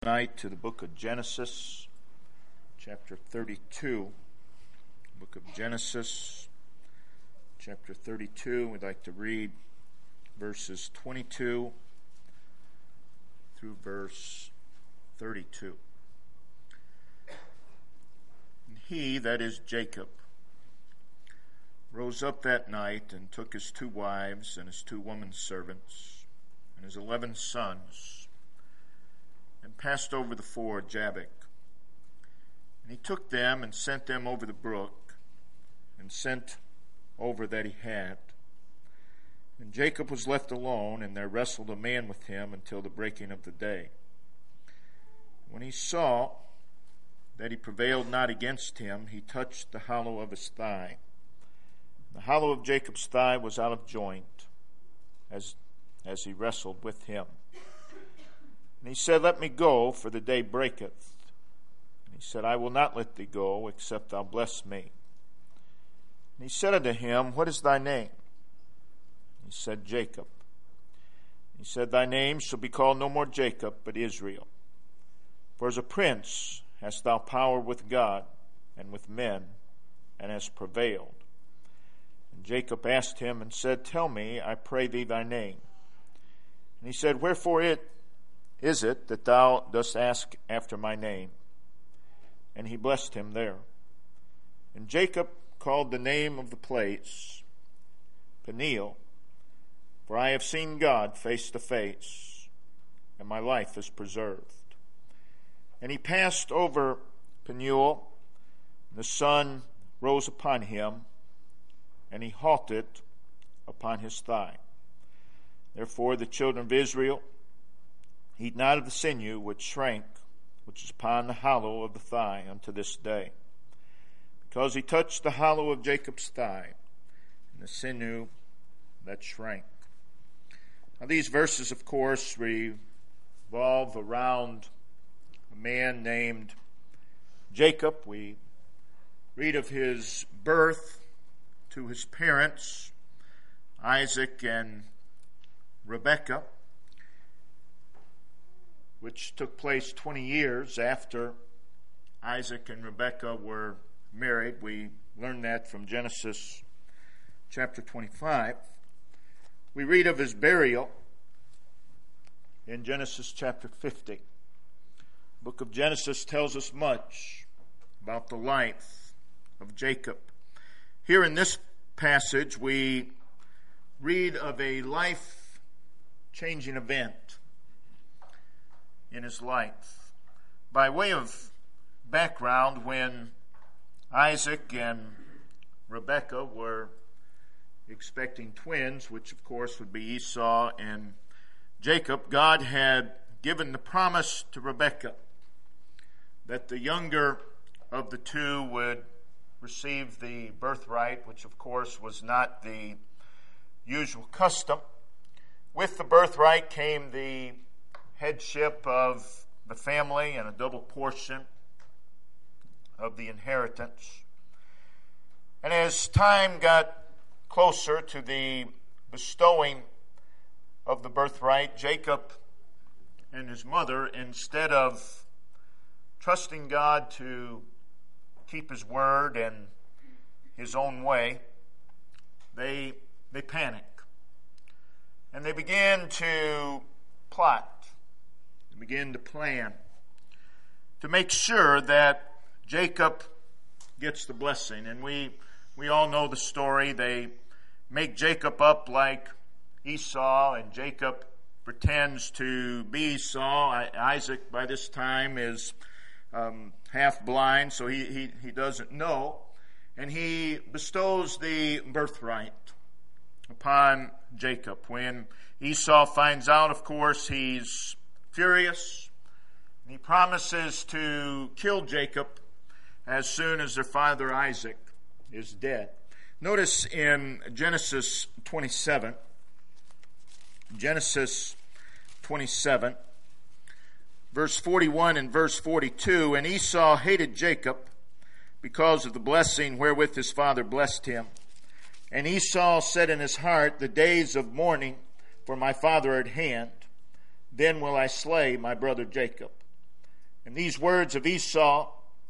Tonight to the book of Genesis, chapter 32. Book of Genesis, chapter 32. We'd like to read verses 22 through verse 32. And he, that is Jacob, rose up that night and took his 2 wives and his 2 women servants and his 11 sons, and passed over the ford Jabbok. And he took them and sent them over the brook, and sent over that he had. And Jacob was left alone, and there wrestled a man with him until the breaking of the day. When he saw that he prevailed not against him, he touched the hollow of his thigh. The hollow of Jacob's thigh was out of joint, as he wrestled with him. And he said, Let me go, for the day breaketh. And he said, I will not let thee go, except thou bless me. And he said unto him, What is thy name? He said, Jacob. He said, Thy name shall be called no more Jacob, but Israel. For as a prince hast thou power with God and with men, and hast prevailed. And Jacob asked him and said, Tell me, I pray thee, thy name. And he said, Wherefore is it that thou dost ask after my name? And he blessed him there. And Jacob called the name of the place Peniel, for I have seen God face to face, and my life is preserved. And he passed over Peniel, and the sun rose upon him, and he halted upon his thigh. Therefore the children of Israel eat not of the sinew which is upon the hollow of the thigh unto this day, because he touched the hollow of Jacob's thigh, and the sinew that shrank. Now these verses, of course, revolve around a man named Jacob. We read of his birth to his parents, Isaac and Rebekah, which took place 20 years after Isaac and Rebekah were married. We learn that from Genesis chapter 25. We read of his burial in Genesis chapter 50. The book of Genesis tells us much about the life of Jacob. Here in this passage, we read of a life-changing event in his life. By way of background, when Isaac and Rebekah were expecting twins, which of course would be Esau and Jacob, God had given the promise to Rebekah that the younger of the 2 would receive the birthright, which of course was not the usual custom. With the birthright came the headship of the family and a double portion of the inheritance. And as time got closer to the bestowing of the birthright, Jacob and his mother, instead of trusting God to keep his word and his own way, they panic. And they began to plot, begin to plan to make sure that Jacob gets the blessing. And we all know the story. They make Jacob up like Esau, and Jacob pretends to be Esau. Isaac by this time is half blind, so he doesn't know. And he bestows the birthright upon Jacob. When Esau finds out, of course, he's furious. He promises to kill Jacob as soon as their father Isaac is dead. Notice in Genesis 27, verse 41 and verse 42, And Esau hated Jacob because of the blessing wherewith his father blessed him. And Esau said in his heart, The days of mourning for my father are at hand. Then will I slay my brother Jacob. And these words of Esau,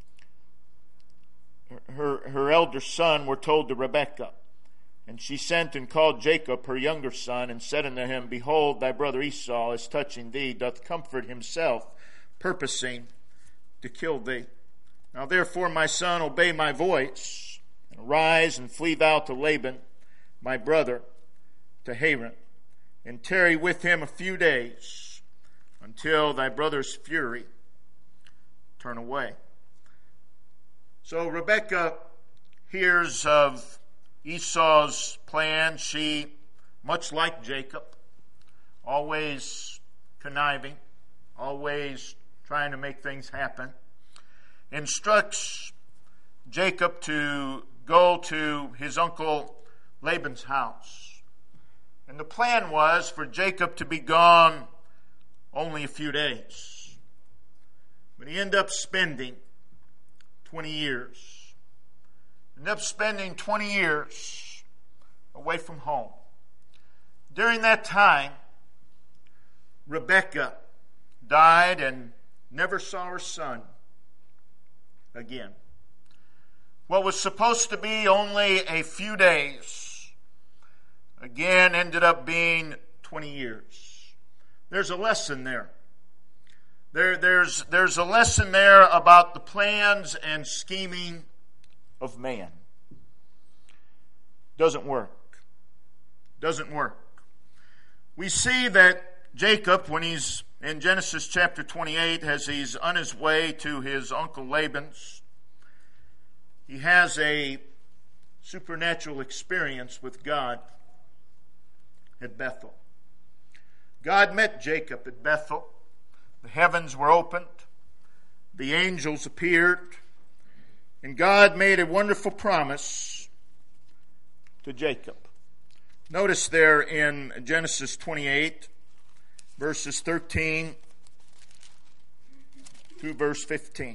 her elder son, were told to Rebekah. And she sent and called Jacob, her younger son, and said unto him, Behold, thy brother Esau, as touching thee, doth comfort himself, purposing to kill thee. Now therefore, my son, obey my voice, and arise and flee thou to Laban, my brother, to Haran, and tarry with him a few days, until thy brother's fury turn away. So Rebekah hears of Esau's plan. She, much like Jacob, always conniving, always trying to make things happen, instructs Jacob to go to his uncle Laban's house. And the plan was for Jacob to be gone only a few days. But he ended up spending 20 years. Ended up spending 20 years away from home. During that time, Rebekah died and never saw her son again. What was supposed to be only a few days, again ended up being 20 years. There's a lesson there. There's a lesson there about the plans and scheming of man. Doesn't work. Doesn't work. We see that Jacob, when he's in Genesis chapter 28, as he's on his way to his uncle Laban's, he has a supernatural experience with God at Bethel. God met Jacob at Bethel. The heavens were opened. The angels appeared. And God made a wonderful promise to Jacob. Notice there in Genesis 28, verses 13 through verse 15.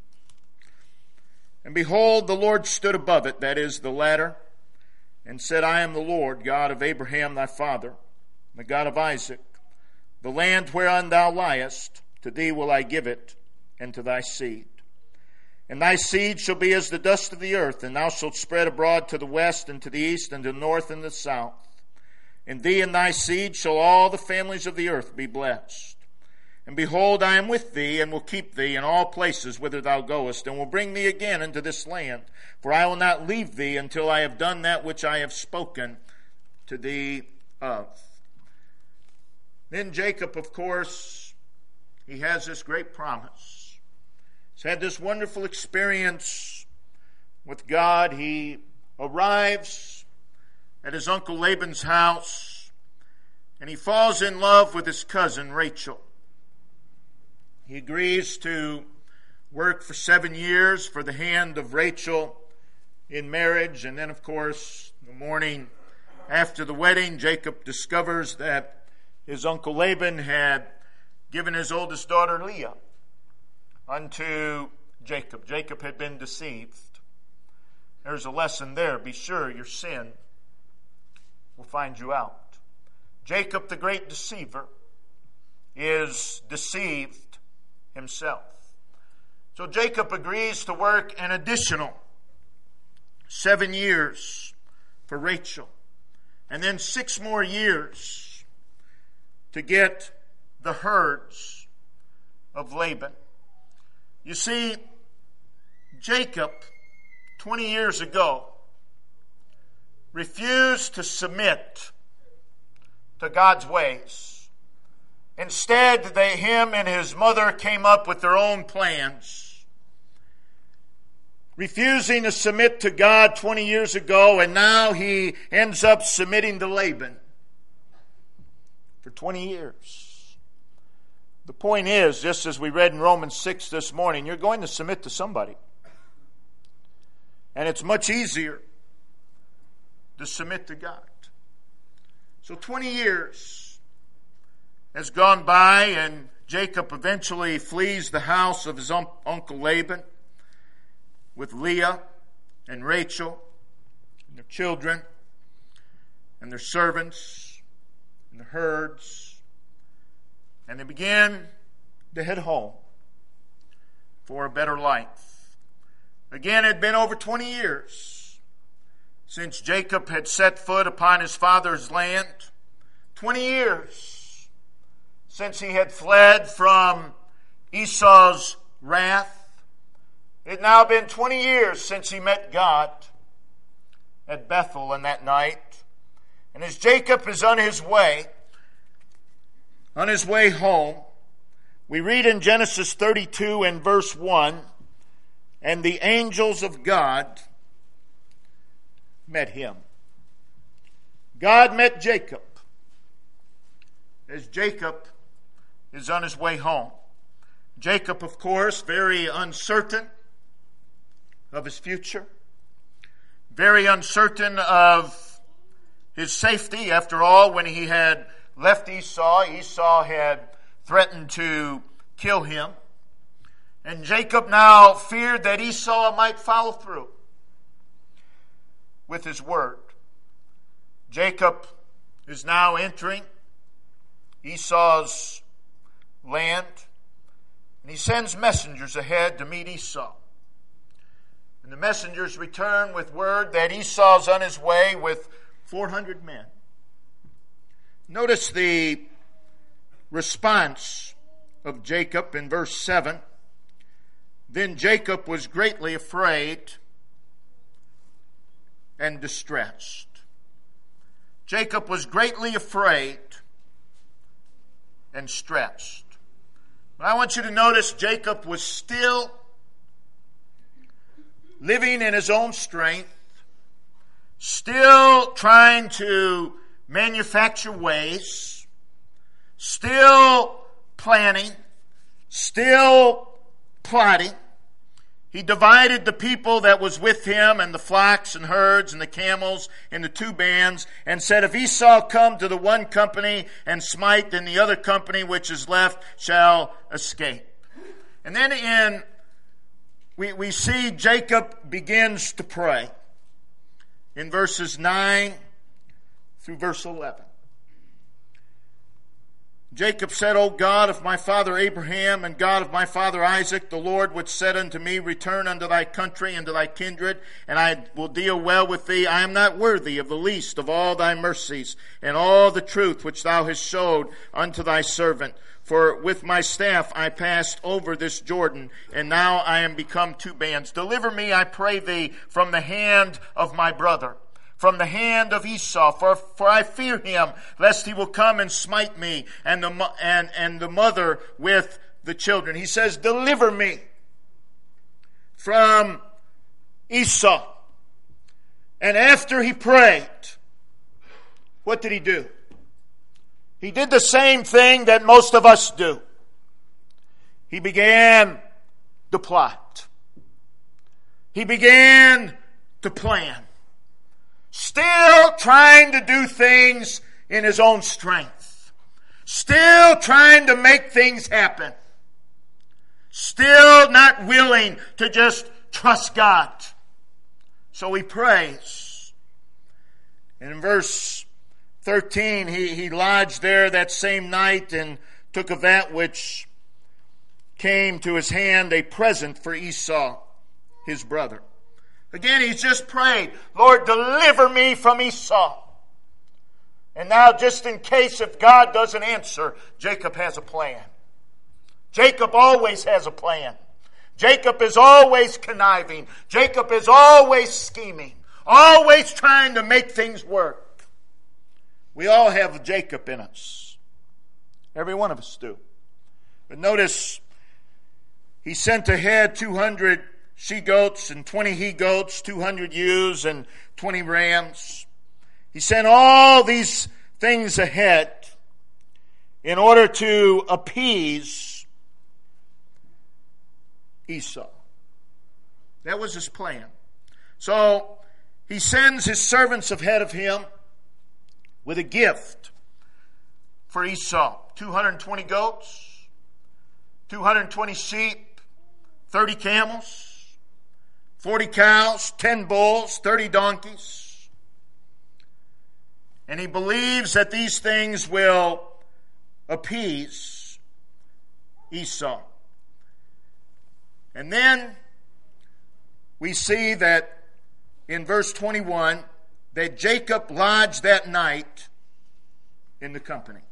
And behold, the Lord stood above it, that is, the ladder, and said, I am the Lord, God of Abraham thy father, the God of Isaac. The land whereon thou liest, to thee will I give it, and to thy seed. And thy seed shall be as the dust of the earth, and thou shalt spread abroad to the west, and to the east, and to the north, and the south. In thee and thy seed shall all the families of the earth be blessed. And behold, I am with thee, and will keep thee in all places whither thou goest, and will bring thee again into this land. For I will not leave thee until I have done that which I have spoken to thee of. Then Jacob, of course, he has this great promise. He's had this wonderful experience with God. He arrives at his uncle Laban's house, and he falls in love with his cousin Rachel. He agrees to work for 7 years for the hand of Rachel in marriage, and then, of course, the morning after the wedding, Jacob discovers that his uncle Laban had given his oldest daughter Leah unto Jacob. Jacob had been deceived. There's a lesson there. Be sure your sin will find you out. Jacob, the great deceiver, is deceived himself. So Jacob agrees to work an additional 7 years for Rachel, and then 6 more years to get the herds of Laban. You see, Jacob, 20 years ago, refused to submit to God's ways. Instead, him and his mother came up with their own plans, refusing to submit to God 20 years ago, and now he ends up submitting to Laban for 20 years. The point is, just as we read in Romans 6 this morning, you're going to submit to somebody. And it's much easier to submit to God. So 20 years has gone by, and Jacob eventually flees the house of his uncle Laban with Leah and Rachel and their children and their servants and the herds. And they began to head home. for a better life. Again, it had been over 20 years since Jacob had set foot upon his father's land. 20 years since he had fled from Esau's wrath. It had now been 20 years since he met God at Bethel in that night. And as Jacob is on his way home, we read in Genesis 32 and verse 1, and the angels of God met him. God met Jacob as Jacob is on his way home. Jacob, of course, very uncertain of his future, very uncertain of his safety. After all, when he had left Esau, Esau had threatened to kill him. And Jacob now feared that Esau might follow through with his word. Jacob is now entering Esau's land, and he sends messengers ahead to meet Esau. And the messengers return with word that Esau's on his way with 400 men. Notice the response of Jacob in verse 7. Then Jacob was greatly afraid and distressed. Jacob was greatly afraid and stressed. But I want you to notice Jacob was still living in his own strength, still trying to manufacture ways, still planning, still plotting. He divided the people that was with him and the flocks and herds and the camels into two bands and said, if Esau come to the one company and smite, then the other company which is left shall escape. And then we see Jacob begins to pray in verses 9 through verse 11. Jacob said, O God of my father Abraham and God of my father Isaac, the Lord which said unto me, return unto thy country and to thy kindred, and I will deal well with thee. I am not worthy of the least of all thy mercies and all the truth which thou hast showed unto thy servant. For with my staff I passed over this Jordan, and now I am become two bands. Deliver me, I pray thee, from the hand of my brother, from the hand of Esau, for I fear him, lest he will come and smite me and the mother with the children. He says, deliver me from Esau. And after he prayed, what did he do? He did the same thing that most of us do. He began to plot. He began to plan. Still trying to do things in his own strength. Still trying to make things happen. Still not willing to just trust God. So he prays. And in verse 13, he lodged there that same night and took of that which came to his hand a present for Esau, his brother. Again, he's just prayed, Lord, deliver me from Esau. And now, just in case if God doesn't answer, Jacob has a plan. Jacob always has a plan. Jacob is always conniving. Jacob is always scheming. Always trying to make things work. We all have Jacob in us. Every one of us do. But notice, he sent ahead 200 she-goats and 20 he-goats, 200 ewes and 20 rams. He sent all these things ahead in order to appease Esau. That was his plan. So he sends his servants ahead of him with a gift for Esau. 220 goats, 220 sheep, 30 camels, 40 cows, 10 bulls, 30 donkeys. And he believes that these things will appease Esau. And then we see that in verse 21 that Jacob lodged that night in the company.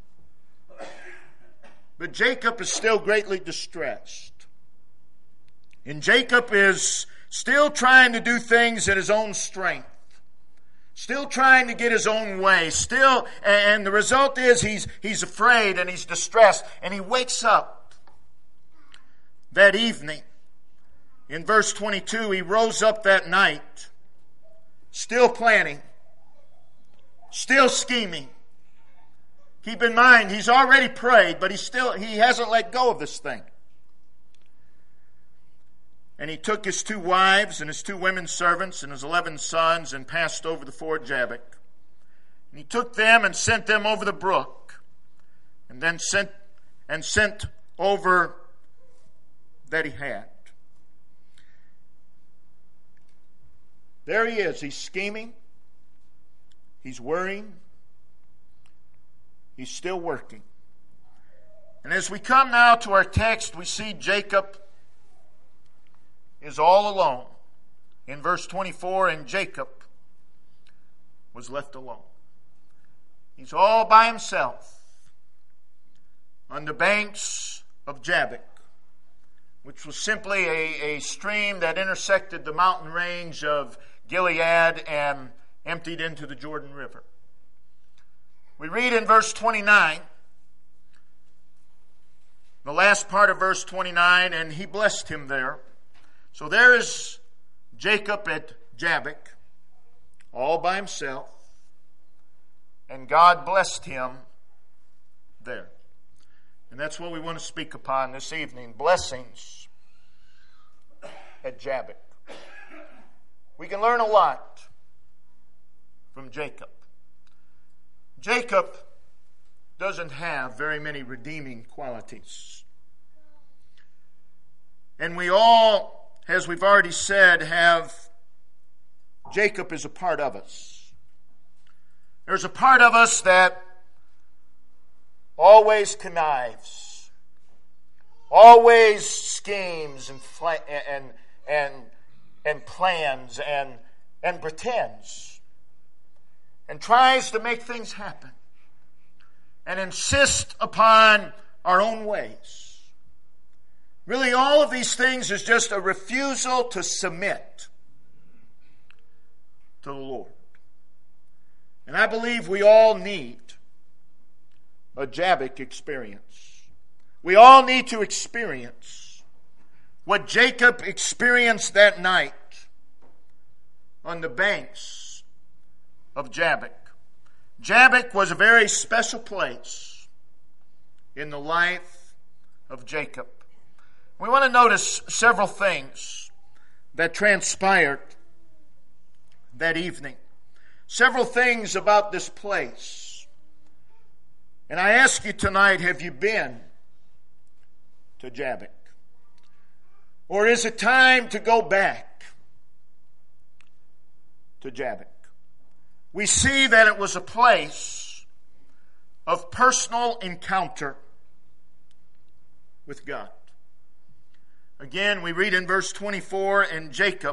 But Jacob is still greatly distressed. And Jacob is still trying to do things in his own strength. Still trying to get his own way. And the result is he's afraid and he's distressed. And he wakes up that evening. In verse 22, he rose up that night, still planning, still scheming. Keep in mind, he's already prayed, but he hasn't let go of this thing. And he took his 2 wives and his 2 women servants and his 11 sons and passed over the ford Jabbok. And he took them and sent them over the brook, and then sent over that he had. There he is. He's scheming. He's worrying. He's still working. And as we come now to our text, we see Jacob is all alone. In verse 24, and Jacob was left alone. He's all by himself on the banks of Jabbok, which was simply a stream that intersected the mountain range of Gilead and emptied into the Jordan River. We read in verse 29, the last part of verse 29, and he blessed him there. So there is Jacob at Jabbok, all by himself, and God blessed him there. And that's what we want to speak upon this evening, blessings at Jabbok. We can learn a lot from Jacob. Jacob doesn't have very many redeeming qualities. And we all, as we've already said, Jacob is a part of us. There's a part of us that always connives, always schemes and plans and pretends and tries to make things happen and insist upon our own ways. Really, all of these things is just a refusal to submit to the Lord. And I believe we all need a Jabbok experience. We all need to experience what Jacob experienced that night on the banks of Jabbok. Jabbok was a very special place in the life of Jacob. We want to notice several things that transpired that evening. Several things about this place. And I ask you tonight, have you been to Jabbok? Or is it time to go back to Jabbok? We see that it was a place of personal encounter with God. Again, we read in verse 24, and Jacob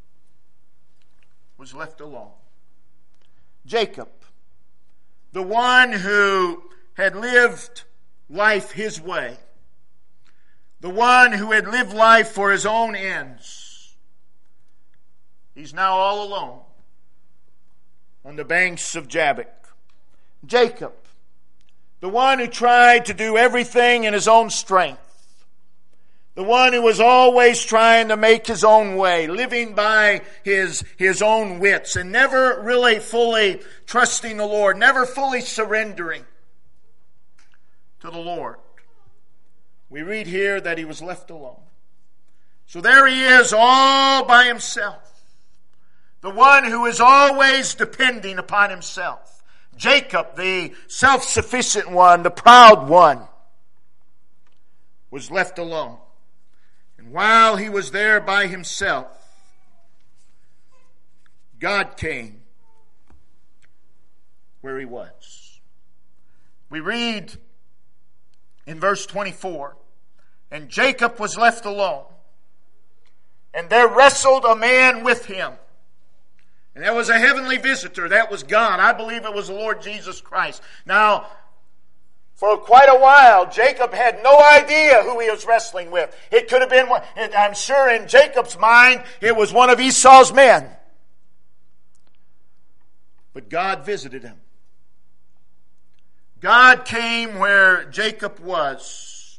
was left alone. Jacob, the one who had lived life his way, the one who had lived life for his own ends, he's now all alone on the banks of Jabbok. Jacob, the one who tried to do everything in his own strength, the one who was always trying to make his own way, living by his own wits, and never really fully trusting the Lord, never fully surrendering to the Lord. We read here that he was left alone. So there he is, all by himself. The one who is always depending upon himself. Jacob, the self-sufficient one, the proud one, was left alone. And while he was there by himself, God came where he was. We read in verse 24, and Jacob was left alone, And there wrestled a man with him. And that was a heavenly visitor. That was God. I believe it was the Lord Jesus Christ. Now, for quite a while, Jacob had no idea who he was wrestling with. It could have been, I'm sure in Jacob's mind, it was one of Esau's men. But God visited him. God came where Jacob was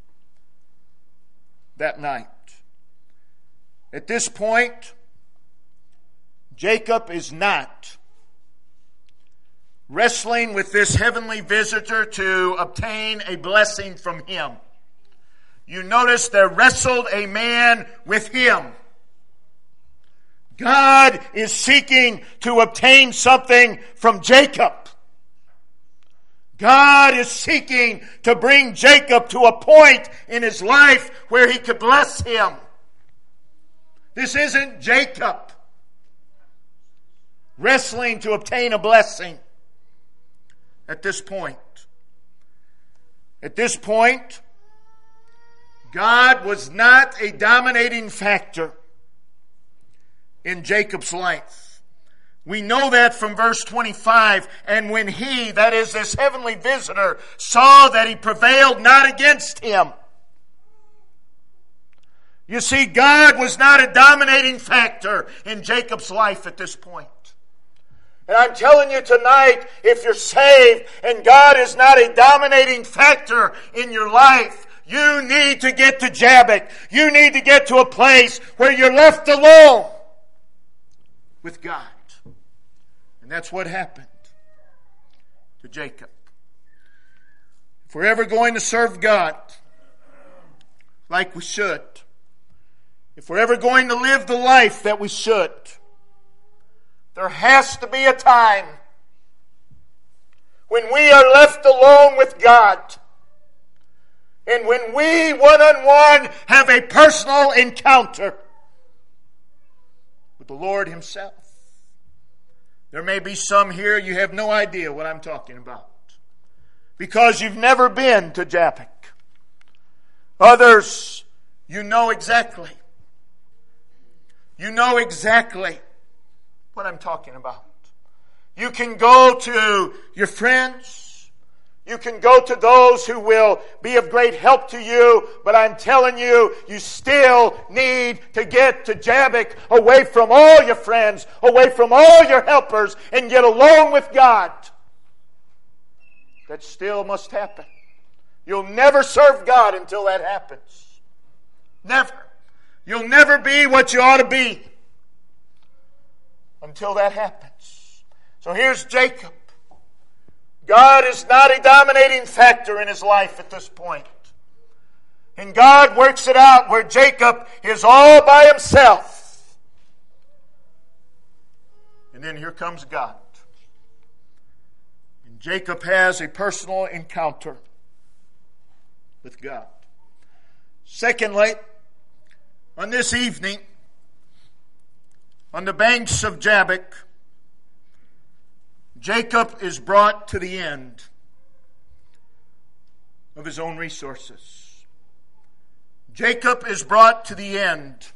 that night. At this point, Jacob is not wrestling with this heavenly visitor to obtain a blessing from him. You notice there wrestled a man with him. God is seeking to obtain something from Jacob. God is seeking to bring Jacob to a point in his life where he could bless him. This isn't Jacob wrestling to obtain a blessing at this point. At this point, God was not a dominating factor in Jacob's life. We know that from verse 25. And when he, that is this heavenly visitor, saw that he prevailed not against him. You see, God was not a dominating factor in Jacob's life at this point. And I'm telling you tonight, if you're saved and God is not a dominating factor in your life, you need to get to Jabbok. You need to get to a place where you're left alone with God. And that's what happened to Jacob. If we're ever going to serve God like we should, if we're ever going to live the life that we should, there has to be a time when we are left alone with God. And when we one-on-one have a personal encounter with the Lord Himself. There may be some here, you have no idea what I'm talking about, because you've never been to Jabbok. Others, you know exactly. You know exactly what I'm talking about. You can go to your friends. You can go to those who will be of great help to you. But I'm telling you, you still need to get to Jabbok, away from all your friends, away from all your helpers, and get alone with God. That still must happen. You'll never serve God until that happens. Never. You'll never be what you ought to be until that happens. So here's Jacob. God is not a dominating factor in his life at this point. And God works it out where Jacob is all by himself. And then here comes God. And Jacob has a personal encounter with God. Secondly, on this evening, on the banks of Jabbok, Jacob is brought to the end of his own resources. Jacob is brought to the end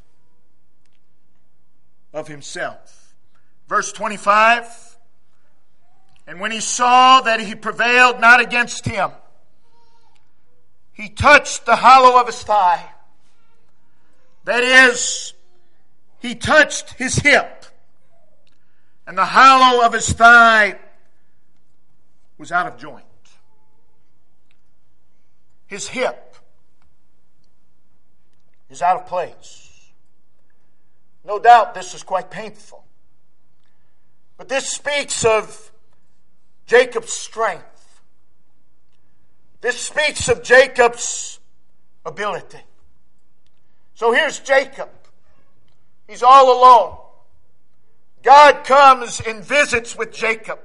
of himself. Verse 25, and when he saw that he prevailed not against him, he touched the hollow of his thigh. That is, he touched his hip. And the hollow of his thigh was out of joint. His hip is out of place. No doubt this is quite painful. But this speaks of Jacob's strength. This speaks of Jacob's ability. So here's Jacob. He's all alone. God comes and visits with Jacob.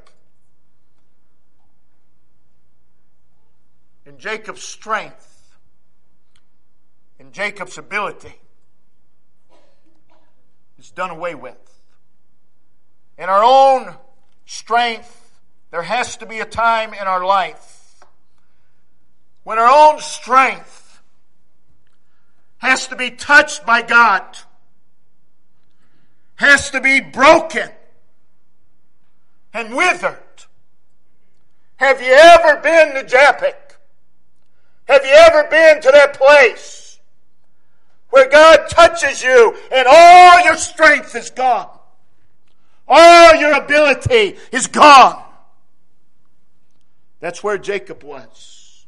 And Jacob's strength and Jacob's ability is done away with. In our own strength, there has to be a time in our life when our own strength has to be touched by God. has to be broken and withered. Have you ever been to Japheth? Have you ever been to that place where God touches you and all your strength is gone? All your ability is gone. That's where Jacob was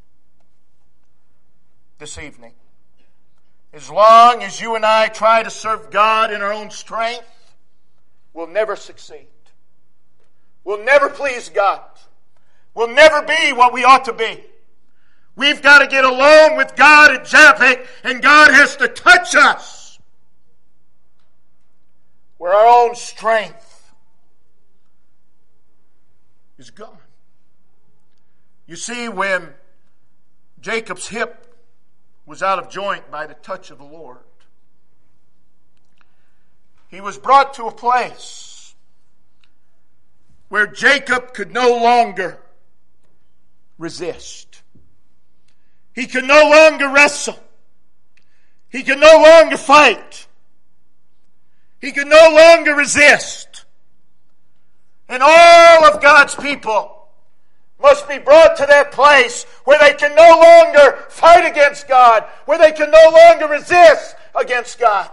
this evening. As long as you and I try to serve God in our own strength, we'll never succeed. We'll never please God. We'll never be what we ought to be. We've got to get alone with God at Japheth, and God has to touch us where our own strength is gone. You see, when Jacob's hip was out of joint by the touch of the Lord, he was brought to a place where Jacob could no longer resist. He could no longer wrestle. He could no longer fight. He could no longer resist. And all of God's people must be brought to that place where they can no longer fight against God, where they can no longer resist against God.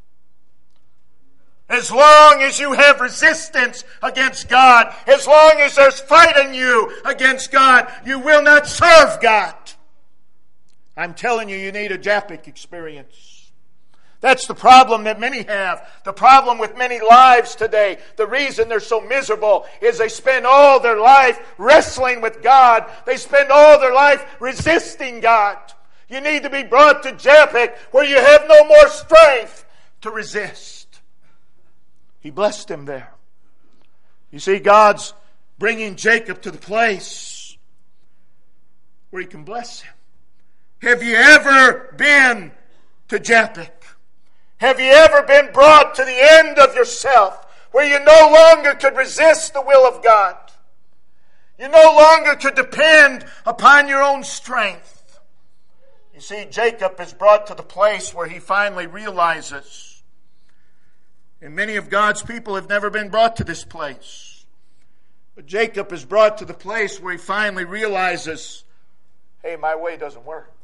As long as you have resistance against God, as long as there's fighting you against God, you will not serve God. I'm telling you, you need a Japheth experience. That's the problem that many have. The problem with many lives today, the reason they're so miserable is they spend all their life wrestling with God. They spend all their life resisting God. You need to be brought to Japheth where you have no more strength to resist. He blessed him there. You see, God's bringing Jacob to the place where he can bless him. Have you ever been to Japheth? Have you ever been brought to the end of yourself where you no longer could resist the will of God? You no longer could depend upon your own strength. You see, Jacob is brought to the place where he finally realizes, and many of God's people have never been brought to this place, but Jacob is brought to the place where he finally realizes, hey, my way doesn't work.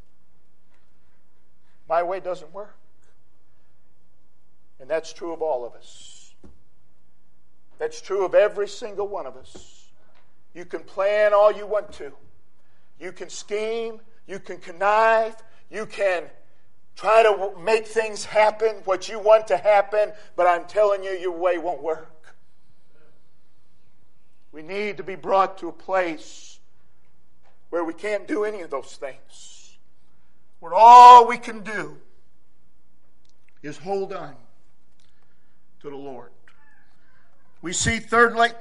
My way doesn't work. And that's true of all of us. That's true of every single one of us. You can plan all you want to. You can scheme. You can connive. You can try to make things happen, what you want to happen. But I'm telling you, your way won't work. We need to be brought to a place where we can't do any of those things. Where all we can do is hold on to the Lord. We see, thirdly,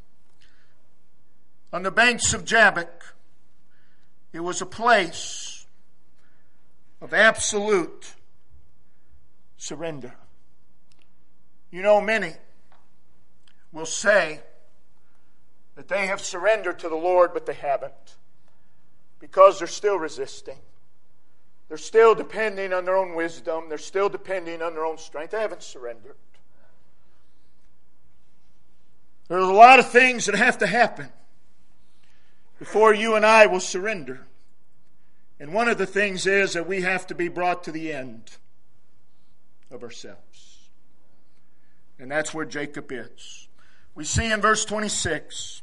on the banks of Jabbok, it was a place of absolute surrender. You know, many will say that they have surrendered to the Lord, but they haven't, because they're still resisting. They're still depending on their own wisdom. They're still depending on their own strength. They haven't surrendered. There's a lot of things that have to happen before you and I will surrender. And one of the things is that we have to be brought to the end of ourselves. And that's where Jacob is. We see in verse 26,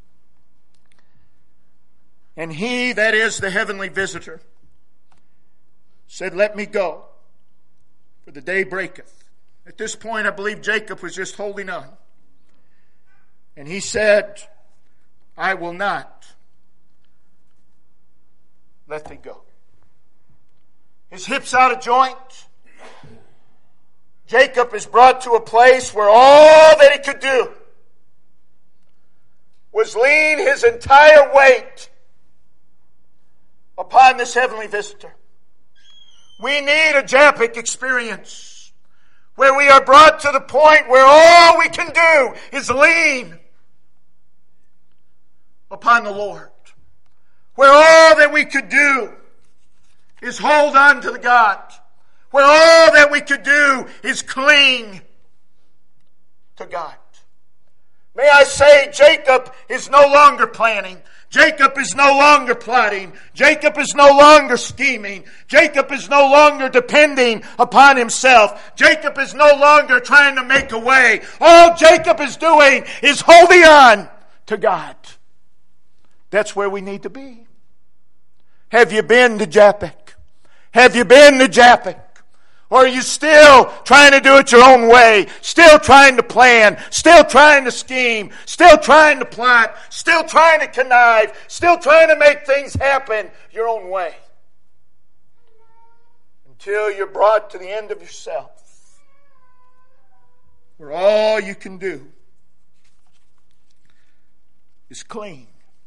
and he, that is the heavenly visitor, said, let me go, for the day breaketh. At this point, I believe Jacob was just holding on. And he said, I will not let thee go. His hips out of joint. Jacob is brought to a place where all that he could do was lean his entire weight upon this heavenly visitor. We need a Japheth experience where we are brought to the point where all we can do is lean upon the Lord. Where all that we could do is hold on to the God. Where all that we could do is cling to God. May I say, Jacob is no longer planning. Jacob is no longer plotting. Jacob is no longer scheming. Jacob is no longer depending upon himself. Jacob is no longer trying to make a way. All Jacob is doing is holding on to God. That's where we need to be. Have you been to Japheth? Have you been to Japheth? Or are you still trying to do it your own way? Still trying to plan? Still trying to scheme? Still trying to plot? Still trying to connive? Still trying to make things happen your own way? Until you're brought to the end of yourself, where all you can do is cling.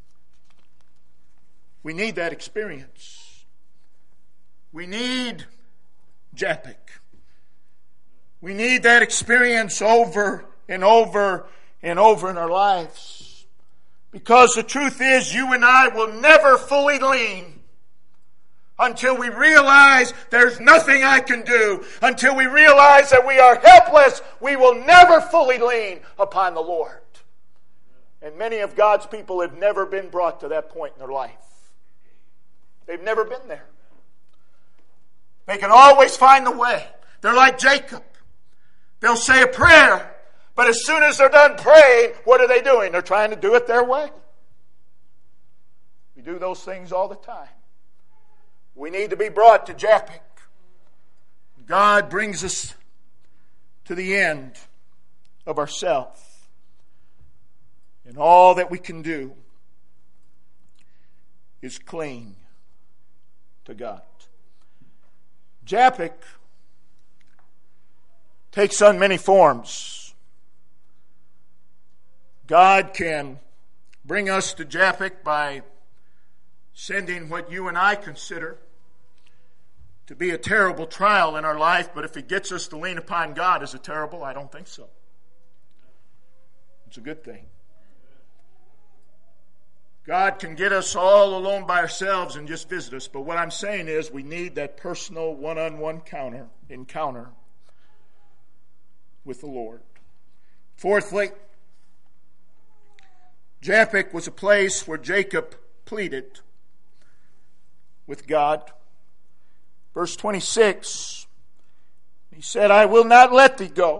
We need that experience. We need Japheth. We need that experience over and over and over in our lives. Because the truth is, you and I will never fully lean until we realize there's nothing I can do. Until we realize that we are helpless, we will never fully lean upon the Lord. And many of God's people have never been brought to that point in their life. They've never been there. They can always find the way. They're like Jacob. They'll say a prayer, but as soon as they're done praying, what are they doing? They're trying to do it their way. We do those things all the time. We need to be brought to Japheth. God brings us to the end of ourselves. And all that we can do is cling to God. Japheth takes on many forms. God can bring us to Japheth by sending what you and I consider to be a terrible trial in our life, but if He gets us to lean upon God, is it terrible? I don't think so. It's a good thing. God can get us all alone by ourselves and just visit us. But what I'm saying is we need that personal one-on-one encounter with the Lord. Fourthly, Japheth was a place where Jacob pleaded with God. Verse 26, he said, I will not let thee go,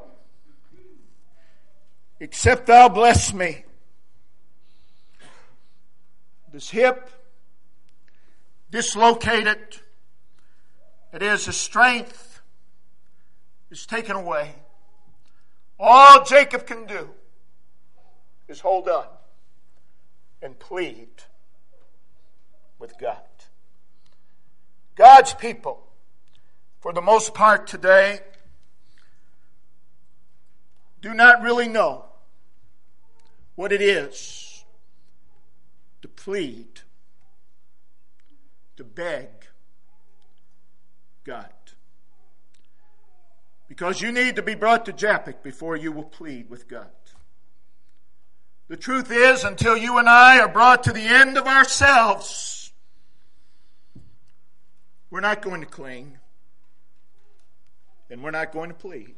except thou bless me. His hip dislocated. It is his strength is taken away. All Jacob can do is hold on and plead with God. God's people, for the most part today, do not really know what it is to plead, to beg God. Because you need to be brought to Japheth before you will plead with God. The truth is, until you and I are brought to the end of ourselves, we're not going to cling, and we're not going to plead.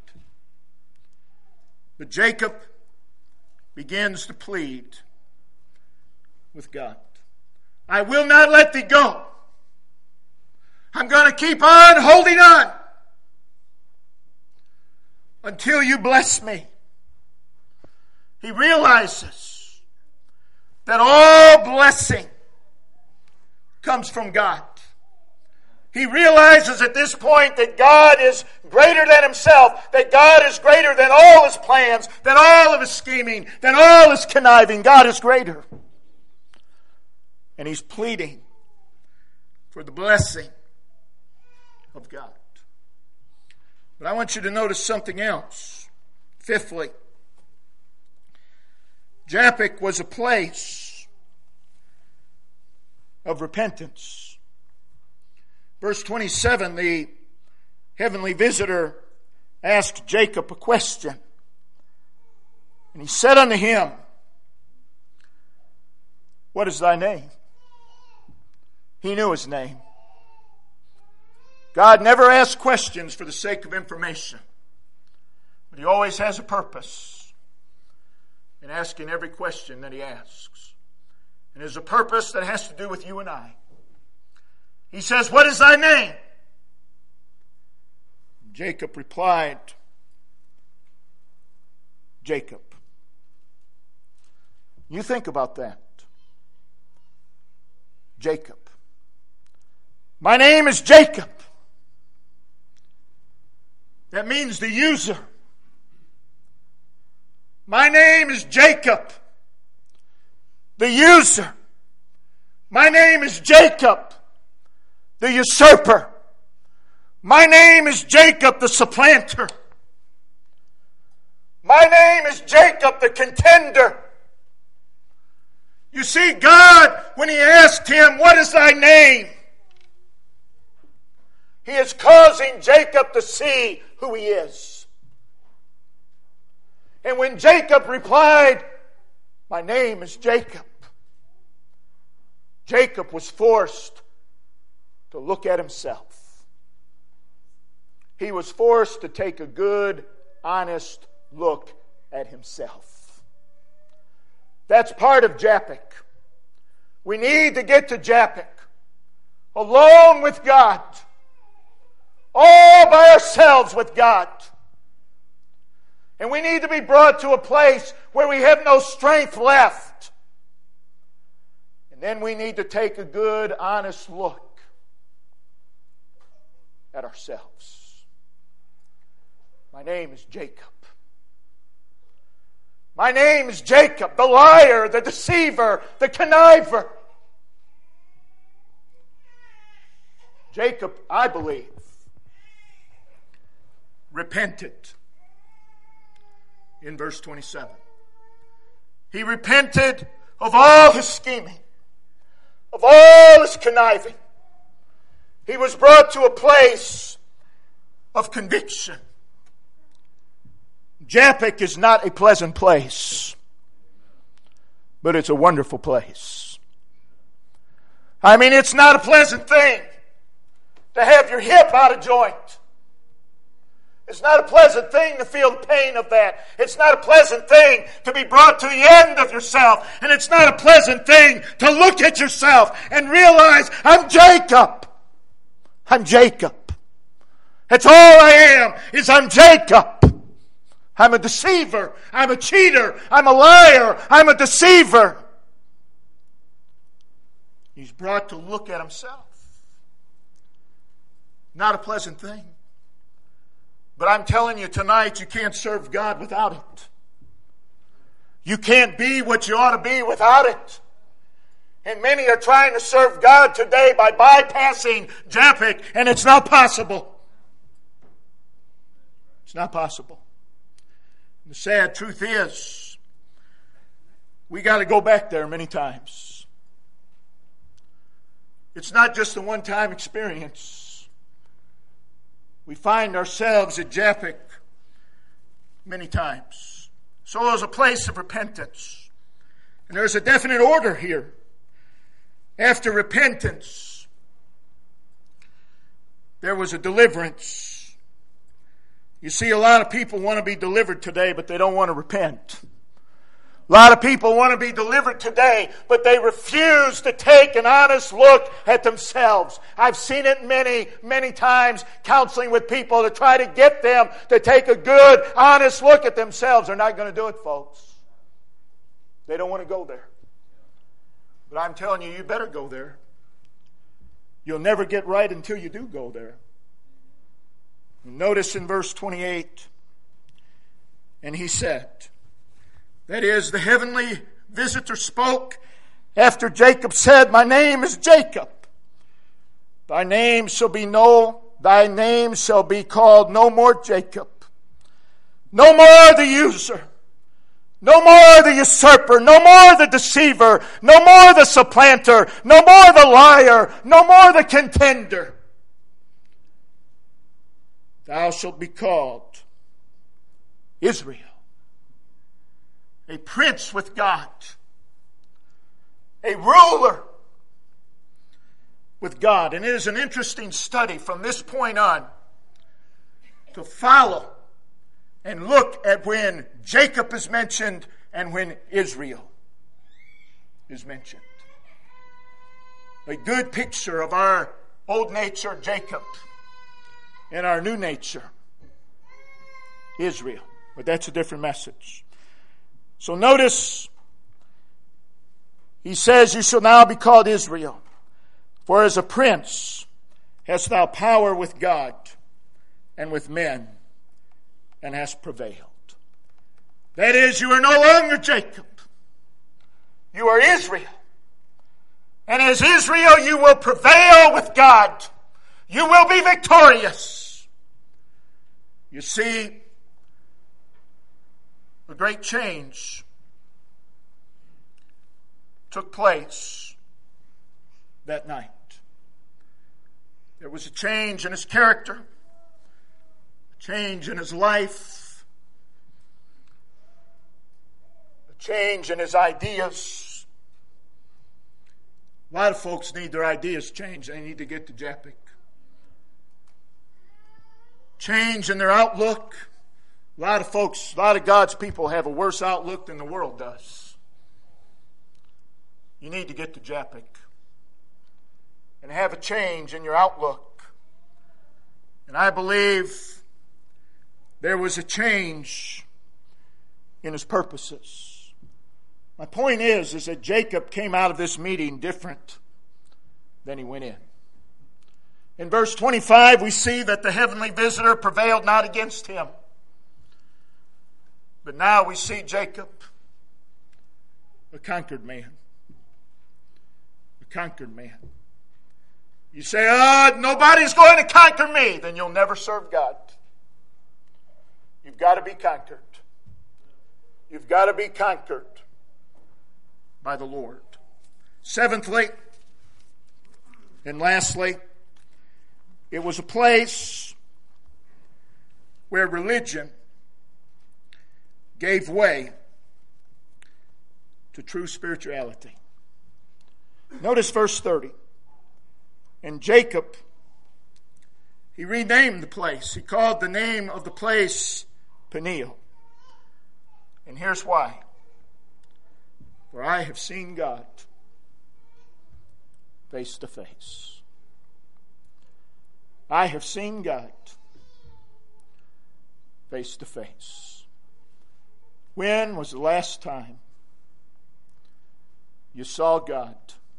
But Jacob begins to plead with God. I will not let thee go. I'm going to keep on holding on until you bless me. He realizes that all blessing comes from God. He realizes at this point that God is greater than himself, that God is greater than all his plans, than all of his scheming, than all his conniving. God is greater. And he's pleading for the blessing of God. But I want you to notice something else. Fifthly, Japheth was a place of repentance. Verse 27, the heavenly visitor asked Jacob a question. And he said unto him, what is thy name? He knew his name. God never asks questions for the sake of information, but he always has a purpose. in asking every question that he asks. And there's a purpose that has to do with you and I. He says, "What is thy name?" Jacob replied, "Jacob." You think about that. Jacob. My name is Jacob. That means the user. My name is Jacob, the user. My name is Jacob, the usurper. My name is Jacob, the supplanter. My name is Jacob, the contender. You see, God, when he asked him, "What is thy name?" he is causing Jacob to see who he is. And when Jacob replied, "My name is Jacob," Jacob was forced to look at himself. He was forced to take a good, honest look at himself. That's part of Japheth. We need to get to Japheth, alone with God, all by ourselves with God. And we need to be brought to a place where we have no strength left. And then we need to take a good, honest look at ourselves. My name is Jacob. My name is Jacob, the liar, the deceiver, the conniver. Jacob, I believe, repented. In verse 27. He repented of all his scheming, of all his conniving. He was brought to a place of conviction. Japheth is not a pleasant place, but it's a wonderful place. I mean, it's not a pleasant thing to have your hip out of joint. It's not a pleasant thing to feel the pain of that. It's not a pleasant thing to be brought to the end of yourself. And it's not a pleasant thing to look at yourself and realize, I'm Jacob. I'm Jacob. That's all I am, is I'm Jacob. I'm a deceiver. I'm a cheater. I'm a liar. I'm a deceiver. He's brought to look at himself. Not a pleasant thing. But I'm telling you tonight, you can't serve God without it. You can't be what you ought to be without it. And many are trying to serve God today by bypassing Japheth, and it's not possible. It's not possible. And the sad truth is, we got to go back there many times. It's not just a one-time experience. We find ourselves at Japheth many times. So there's a place of repentance. And there's a definite order here. After repentance, there was a deliverance. You see, a lot of people want to be delivered today, but they don't want to repent. A lot of people want to be delivered today, but they refuse to take an honest look at themselves. I've seen it many, many times counseling with people to try to get them to take a good, honest look at themselves. They're not going to do it, folks. They don't want to go there. But I'm telling you, you better go there. You'll never get right until you do go there. Notice in verse 28, and he said, that is, the heavenly visitor spoke after Jacob said, my name is Jacob. Thy name shall be called no more Jacob. No more the user. No more the usurper. No more the deceiver. No more the supplanter. No more the liar. No more the contender. Thou shalt be called Israel. A prince with God. A ruler with God. And it is an interesting study from this point on to follow and look at when Jacob is mentioned and when Israel is mentioned. A good picture of our old nature, Jacob, and our new nature, Israel. But that's a different message. So notice, he says, you shall now be called Israel, for as a prince hast thou power with God and with men, and hast prevailed. That is, you are no longer Jacob. You are Israel. And as Israel, you will prevail with God. You will be victorious. You see, a great change took place that night. There was a change in his character, a change in his life, a change in his ideas. A lot of folks need their ideas changed. They need to get to Japheth. Change in their outlook. A lot of God's people have a worse outlook than the world does. You need to get to Japheth and have a change in your outlook. And I believe there was a change in his purposes. My point is that Jacob came out of this meeting different than he went in. In verse 25, we see that the heavenly visitor prevailed not against him. But now we see Jacob, a conquered man. A conquered man. You say, nobody's going to conquer me. Then you'll never serve God. You've got to be conquered. You've got to be conquered by the Lord. Seventhly, and lastly, it was a place where religion gave way to true spirituality. Notice verse 30. And Jacob, he renamed the place. He called the name of the place Peniel. And here's why. For I have seen God face to face. I have seen God face to face. When was the last time you saw God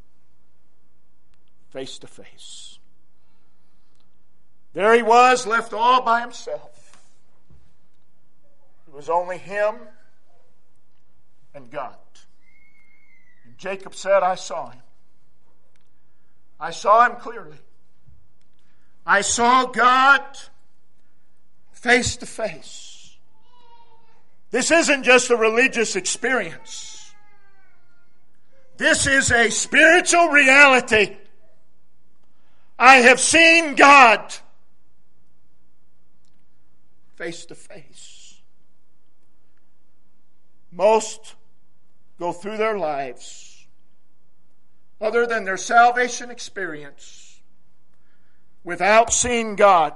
face to face? There he was, left all by himself. It was only him and God. And Jacob said, I saw him. I saw him clearly. I saw God face to face. This isn't just a religious experience. This is a spiritual reality. I have seen God face to face. Most go through their lives, other than their salvation experience, without seeing God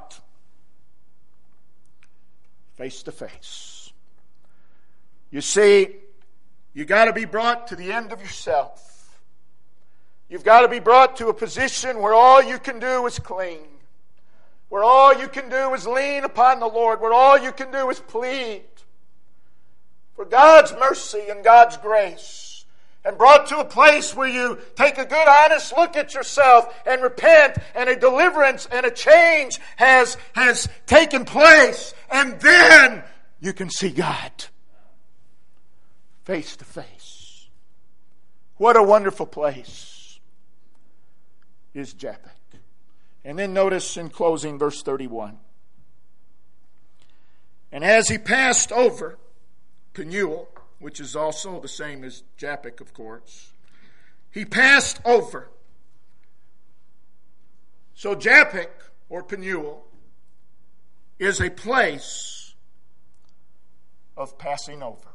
face to face. You see, you got to be brought to the end of yourself. You've got to be brought to a position where all you can do is cling, where all you can do is lean upon the Lord, where all you can do is plead for God's mercy and God's grace, and brought to a place where you take a good, honest look at yourself and repent, and a deliverance and a change has taken place, and then you can see God face to face. What a wonderful place is Japheth. And then notice in closing verse 31. And as he passed over Peniel, which is also the same as Japheth, of course, he passed over. So Japheth, or Peniel, is a place of passing over.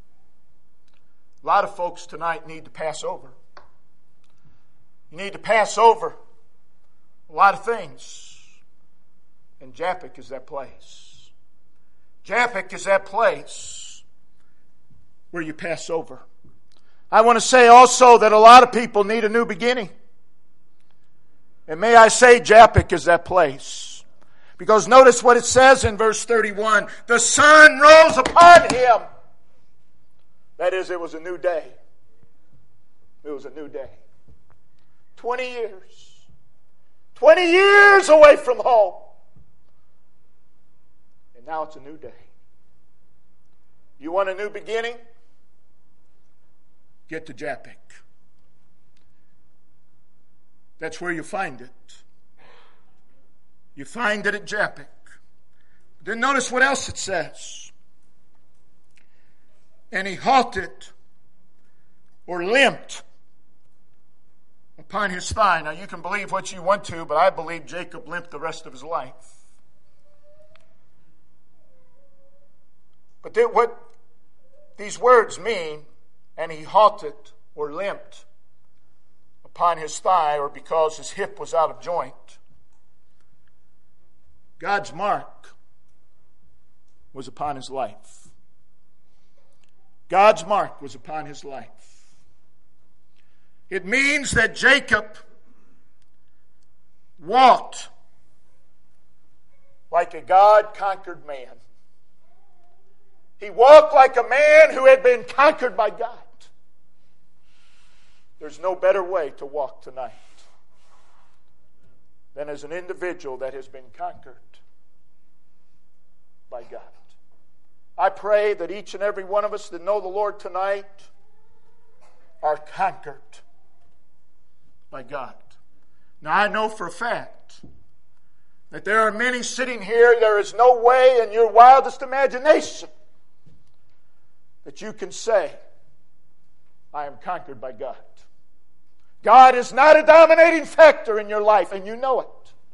A lot of folks tonight need to pass over. You need to pass over a lot of things. And Japheth is that place. Japheth is that place where you pass over. I want to say also that a lot of people need a new beginning. And may I say, Japheth is that place. Because notice what it says in verse 31. The sun rose upon him. That is, it was a new day. It was a new day. 20 years. 20 years away from home. And now it's a new day. You want a new beginning? Get to Japheth. That's where you find it. You find it at Japheth. Then notice what else it says. And he halted or limped upon his thigh. Now you can believe what you want to, but I believe Jacob limped the rest of his life. But what these words mean, and he halted or limped upon his thigh, or because his hip was out of joint. God's mark was upon his life. God's mark was upon his life. It means that Jacob walked like a God-conquered man. He walked like a man who had been conquered by God. There's no better way to walk tonight than as an individual that has been conquered by God. I pray that each and every one of us that know the Lord tonight are conquered by God. Now I know for a fact that there are many sitting here, there is no way in your wildest imagination that you can say, I am conquered by God. God is not a dominating factor in your life, and you know it.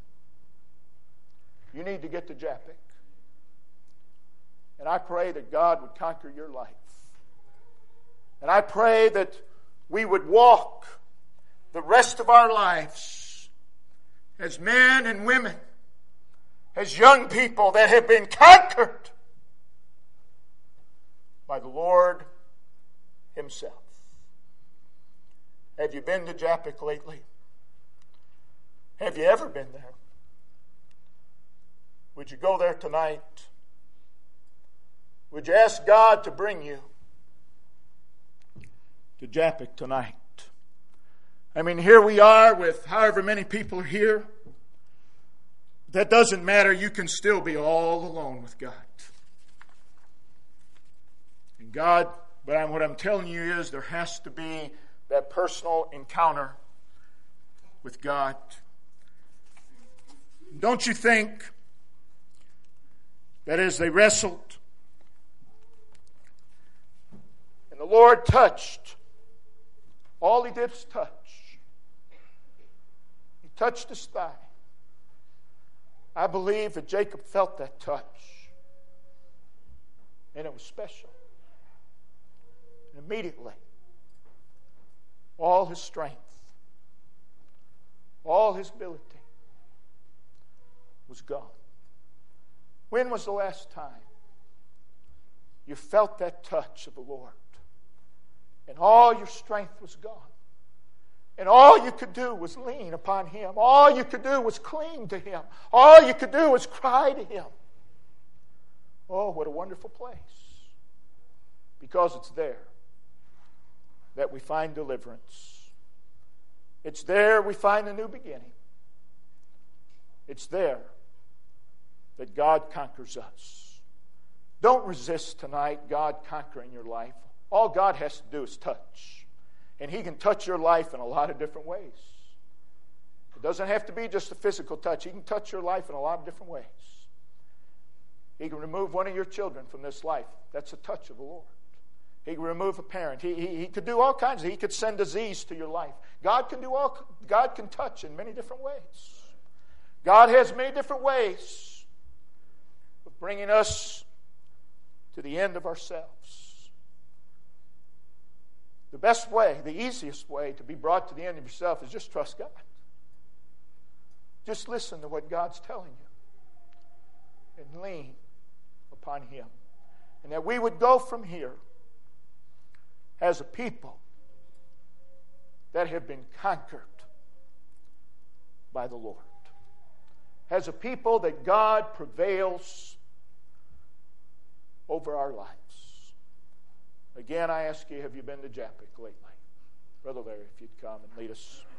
You need to get to Japheth. And I pray that God would conquer your life. And I pray that we would walk the rest of our lives as men and women, as young people that have been conquered by the Lord Himself. Have you been to Japheth lately? Have you ever been there? Would you go there tonight? Would you ask God to bring you to Japheth tonight? I mean, here we are with however many people are here. That doesn't matter. You can still be all alone with God. And God, but what I'm telling you is there has to be that personal encounter with God. Don't you think that as they wrestled, and the Lord touched, all He did was touch. He touched his thigh. I believe that Jacob felt that touch. And it was special. And immediately, all his strength, all his ability was gone. When was the last time you felt that touch of the Lord and all your strength was gone? And all you could do was lean upon Him. All you could do was cling to Him. All you could do was cry to Him. Oh, what a wonderful place. Because it's there that we find deliverance. It's there we find a new beginning. It's there that God conquers us. Don't resist tonight God conquering your life. All God has to do is touch. And He can touch your life in a lot of different ways. It doesn't have to be just a physical touch. He can touch your life in a lot of different ways. He can remove one of your children from this life. That's a touch of the Lord. He can remove a parent. He could do all kinds of. He could send disease to your life. God can touch in many different ways. God has many different ways of bringing us to the end of ourselves. The best way, the easiest way to be brought to the end of yourself is just trust God. Just listen to what God's telling you and lean upon Him. And that we would go from here as a people that have been conquered by the Lord. As a people that God prevails over our lives. Again, I ask you, have you been to Jabbok lately? Brother Larry, if you'd come and lead us.